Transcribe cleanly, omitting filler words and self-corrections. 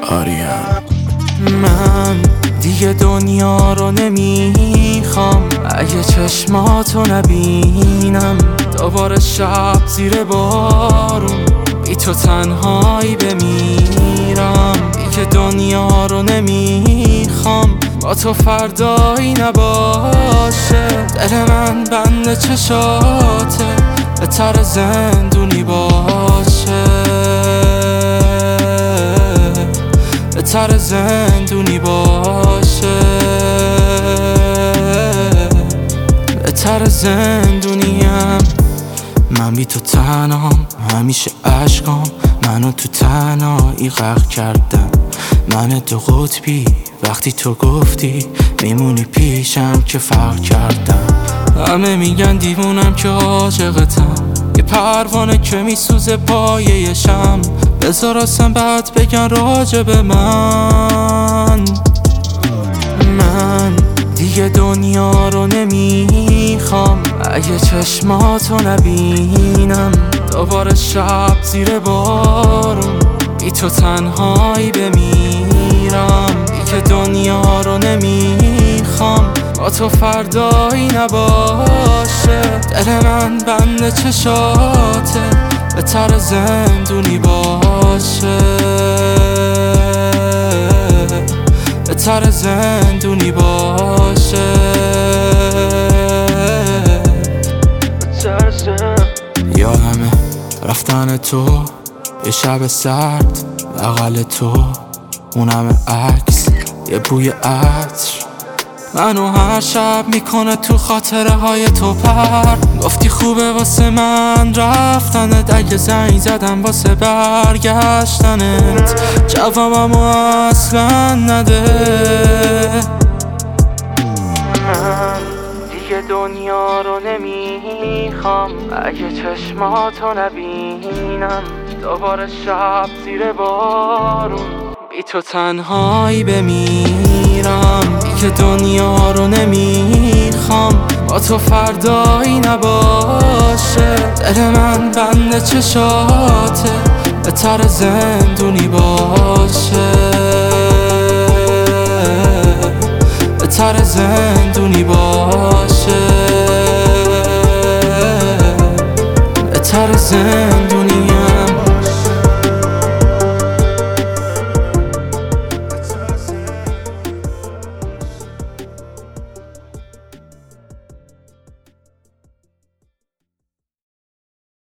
آریان. من دیگه دنیا رو نمیخوام، اگه چشماتو نبینم دوباره شب زیر بارون بی تو تنهایی بمیرم. دیگه دنیا رو نمیخوام، با تو فردایی نباشه. دل من بند چشاته، بهتر زندونی باشه، بهتر زندونی باشه، بهتر زندونیم. من بی تو تنهام، همیشه عشقام منو تو تنهایی غرق کردن. من دو قطبی وقتی تو گفتی میمونی پیشم که فرق کردم. همه میگن دیوونم که عاشقتم، یه پروانه که میسوزه پایه شم. بذار اصلا بعد بگن راجب من دیگه دنیا رو نمیخوام، اگه چشماتو نبینم دوباره شب زیر بارون بی تو تنهایی بمیرم. دیگه دنیا رو نمیخوام، با تو فردایی نباشه. دل من بند چشاته، بهتر زندونی باشه، بهتر زندونی باشه. یادمه رفتن تو یه شب سرد بغل تو، اون همه عکس یه بوی عطر منو هر شب میکنه تو خاطره های تو پر. گفتی خوبه واسه من رفتنت، اگه زنگ زدم واسه برگشتنت جوابمو اصلا نده. من دیگه دنیا رو نمیخوام، اگه چشماتو نبینم دوباره شب زیر بارون بی تو تنهایی بمیرم. دیگه دنیا رو نمیخوام، با تو فردایی نباشه. دل من بند چشاته، بهتر زندونی باشه، بهتر زندونی باشه، بهتر زندونی